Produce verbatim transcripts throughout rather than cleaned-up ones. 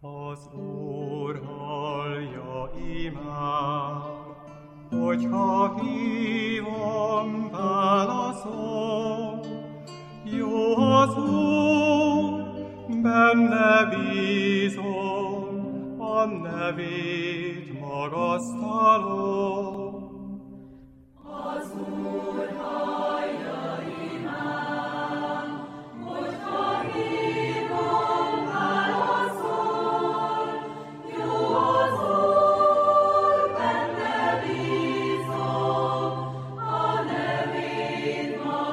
Az Úr hallja imám, hogyha hívom, válaszol. Jó az Úr, benne bízom, a nevét magasztalom. Az Úr hallja imám, hogyha hívom, válaszol. Jó az Úr, benne bízom, a nevét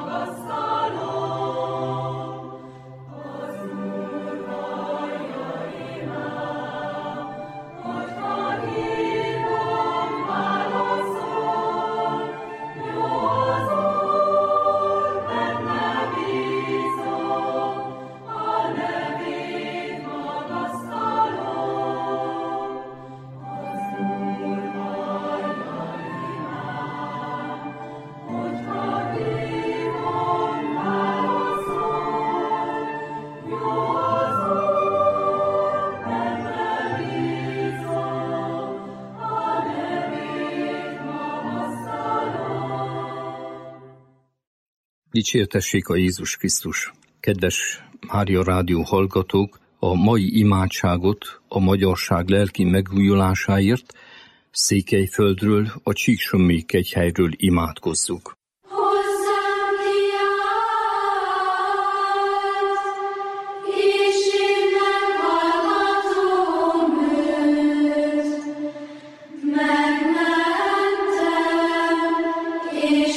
magasztalom. Az Úr hallja imám, hogyha hívom, válaszol. Jó az Úr, benne bízom, a nevét magasztalom. Az Úr hallja imám, hogyha hívom, válaszol. Jó az Úr, benne bízom, a nevét magasztalom. Dicsértessék a Jézus Krisztus! Kedves Mária Rádió hallgatók, a mai imádságot a magyarság lelki megújulásáért Székelyföldről, a Csíksomlyai kegyhelyről imádkozzuk. Hozzám kiállt, és én meghallgatom őt. Megmentem, és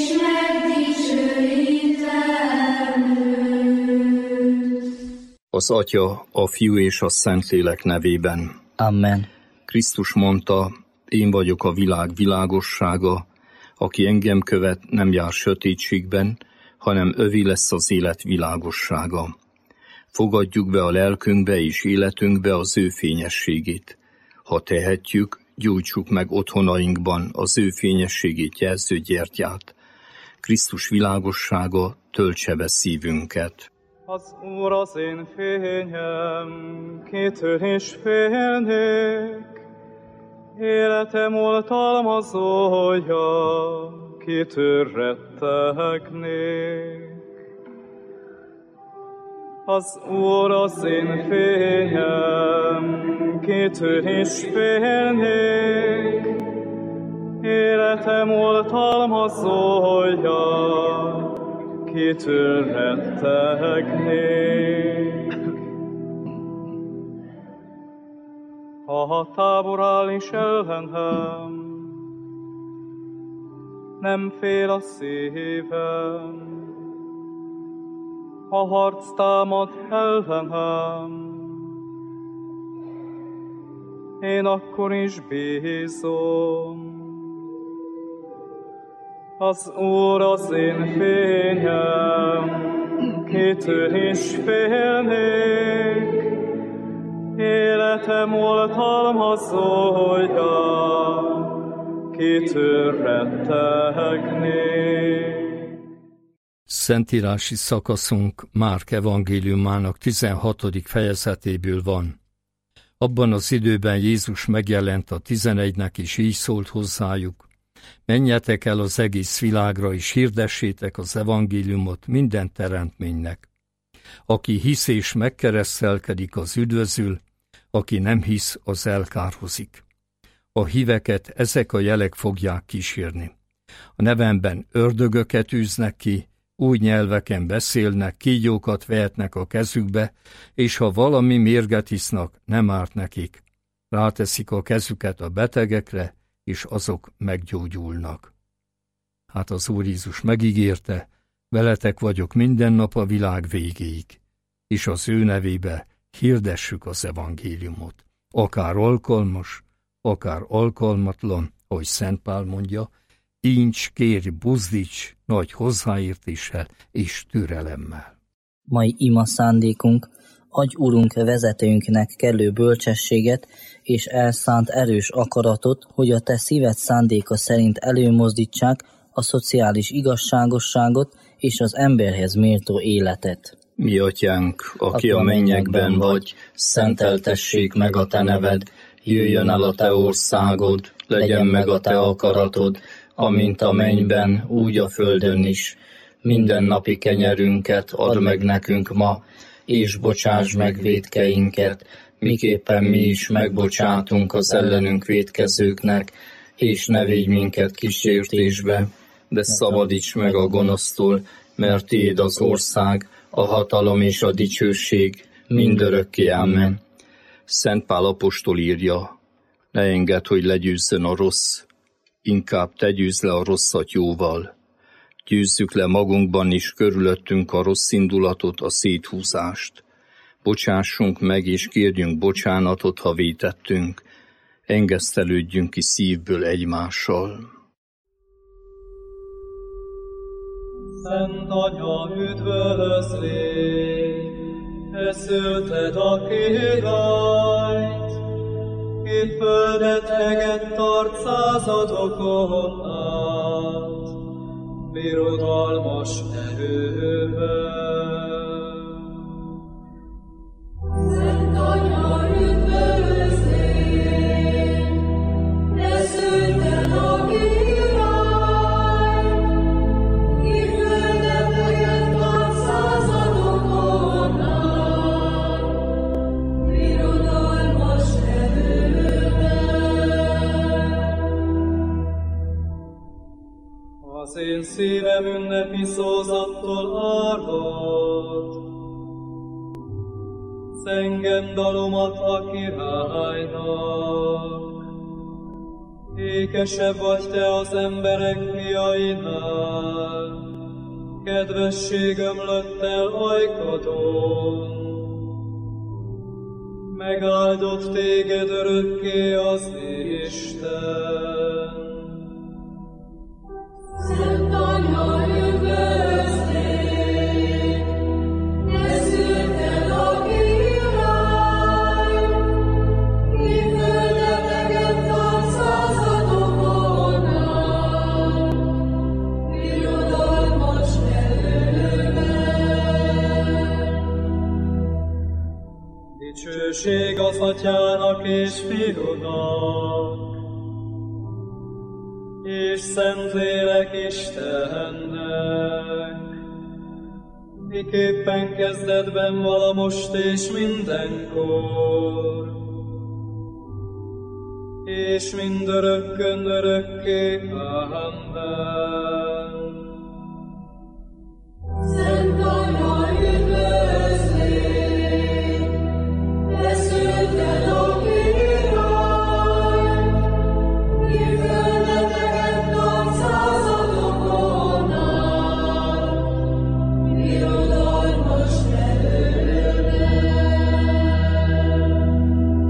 megdicsőítem őt. Az Atya, a Fiú és a Szentlélek nevében. Amen. Krisztus mondta, én vagyok a világ világossága, aki engem követ, nem jár sötétségben, hanem övé lesz az élet világossága. Fogadjuk be a lelkünkbe és életünkbe az ő fényességét. Ha tehetjük, gyújtsuk meg otthonainkban az ő fényességét jelző gyertyát. Krisztus világossága töltse be szívünket. Az Úr az én fényem, kitől is félnék. Életem oltalmazója, kitől rettegnék. Az Úr az én fényem, kitől is félnék. Életem oltalmazója, kitől rettegnék. Ha tábor áll is ellenem, nem fél a szívem. Ha harc támad ellenem, én akkor is bízom. Az Úr az én fényem, kitől is félnék. Életem oltalmazója, kitől rettegnék. Szentírási szakaszunk Márk evangéliumának tizenhatodik fejezetéből van. Abban az időben Jézus megjelent a tizenegynek, és így szólt hozzájuk: menjetek el az egész világra, és hirdessétek az evangéliumot minden teremtménynek. Aki hisz és megkeresztelkedik, az üdvözül, aki nem hisz, az elkárhozik. A híveket ezek a jelek fogják kísérni. A nevemben ördögöket űznek ki, új nyelveken beszélnek, kígyókat vehetnek a kezükbe, és ha valami mérget isznak, nem árt nekik. Ráteszik a kezüket a betegekre, és azok meggyógyulnak. Hát az Úr Jézus megígérte, veletek vagyok minden nap a világ végéig, és az ő nevébe hirdessük az evangéliumot. Akár alkalmas, akár alkalmatlan, ahogy Szent Pál mondja, incs, kérj, buzdíts nagy hozzáértéssel és türelemmel. Mai ima szándékunk: adj Urunk vezetőnknek kellő bölcsességet és elszánt erős akaratot, hogy a te szíved szándéka szerint előmozdítsák a szociális igazságosságot és az emberhez méltó életet. Mi atyánk, aki a mennyekben vagy, szenteltessék meg a te neved, jöjjön el a te országod, legyen meg a te akaratod, amint a mennyben, úgy a földön is. Minden napi kenyerünket add meg nekünk ma, és bocsásd meg vétkeinket, miképpen mi is megbocsátunk az ellenünk vétkezőknek, és ne védj minket kísértésbe, de szabadíts meg a gonosztól, mert tiéd az ország, a hatalom és a dicsőség mindörökké. Amen. Szent Pál apostol írja, ne engedd, hogy legyőzzön a rossz, inkább te győzz le a rosszat jóval. Győzzük le magunkban is körülöttünk a rossz indulatot, a széthúzást. Bocsássunk meg és kérjünk bocsánatot, ha vétettünk. Engesztelődjünk ki szívből egymással. Szent Anya, üdvözlégy, te szülted a királyt, ki földet eget tart századokon át, birodalmas erővel. Szent Anya, üdvözlégy, te szülted a királyt, ki földet eget tart századokon át, birodalmas erővel. Az én szívem ünnepi szózattól árvad, engem dalomat a királynak. Ékesebb vagy te az emberek fiainál, kedvesség ömlött el ajkadon. Megáldott téged örökké az Isten. Szent Anya, üdvözlégy, te szülted a királyt, ki földet eget tart századokon át, birodalmas erővel. Dicsőség az Atyának és Fiúnak, és Szentlélek Istennek, miképpen kezdetben vala most és mindenkor, és mindörökkön örökké. Amen. Szent Anya, üdvözlégy, te szülted a királyt, ki földet eget tart századokon át, birodalmas erővel.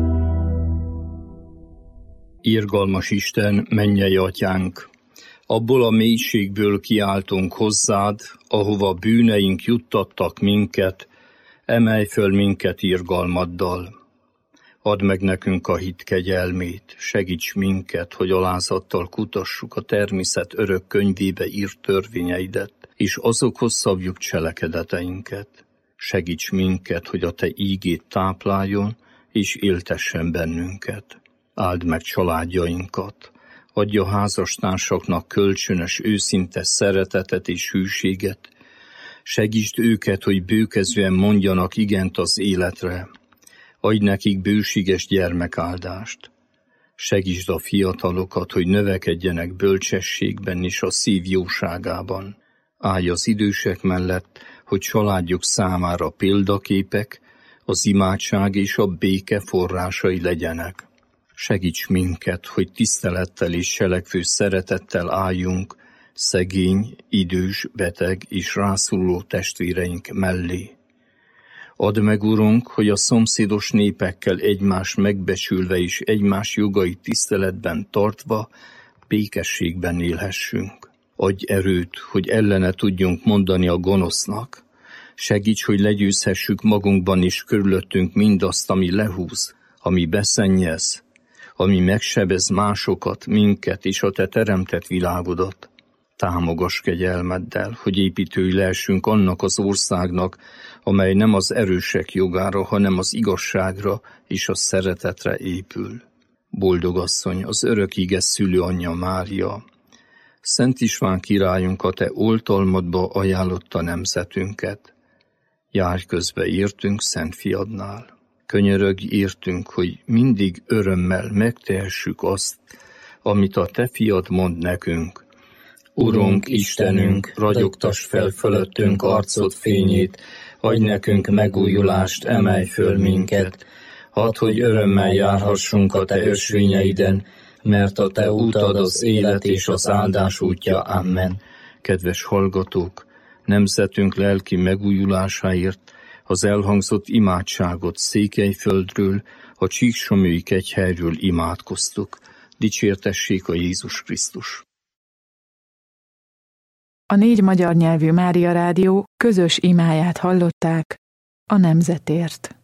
Irgalmas Isten, mennyei atyánk, abból a mélységből kiáltunk hozzád, ahova bűneink juttattak minket, emelj föl minket irgalmaddal. Add meg nekünk a hit kegyelmét, segíts minket, hogy alázattal kutassuk a természet örök könyvébe írt törvényeidet, és azokhoz szabjuk cselekedeteinket. Segíts minket, hogy a te ígét tápláljon, és éltessen bennünket. Áld meg családjainkat, adja házastársaknak kölcsönös, őszinte szeretetet és hűséget. Segítsd őket, hogy bőkezően mondjanak igent az életre. Adj nekik bőséges gyermekáldást. Segítsd a fiatalokat, hogy növekedjenek bölcsességben és a szív jóságában. Állj az idősek mellett, hogy családjuk számára példaképek, az imádság és a béke forrásai legyenek. Segíts minket, hogy tisztelettel és selekvő szeretettel álljunk szegény, idős, beteg és rászoruló testvéreink mellé. Add meg, Urunk, hogy a szomszédos népekkel egymást megbecsülve és egymás jogait tiszteletben tartva békességben élhessünk. Adj erőt, hogy ellene tudjunk mondani a gonosznak. Segíts, hogy legyőzhessük magunkban és körülöttünk mindazt, ami lehúz, ami beszennyez, ami megsebez másokat, minket és a te teremtett világodat. Támogass kegyelmeddel, hogy építői lehessünk annak az országnak, amely nem az erősek jogára, hanem az igazságra és a szeretetre épül. Boldog asszony, az örök ige szülőanyja Mária, Szent István királyunk, a te oltalmadba ajánlotta nemzetünket. Járj közbe értünk Szent Fiadnál. Könyörögj értünk, hogy mindig örömmel megtehessük azt, amit a te fiad mond nekünk. Urunk, Istenünk, ragyogtass fel fölöttünk arcod fényét, adj nekünk megújulást, emelj föl minket. Hadd, hogy örömmel járhassunk a te ösvényeiden, mert a te útad az élet és az áldás útja. Amen. Kedves hallgatók, nemzetünk lelki megújulásáért az elhangzott imádságot Székelyföldről, a Csíksomlyói kegyhelyről imádkoztuk. Dicsértessék a Jézus Krisztus! A négy magyar nyelvű Mária Rádió közös imáját hallották a nemzetért.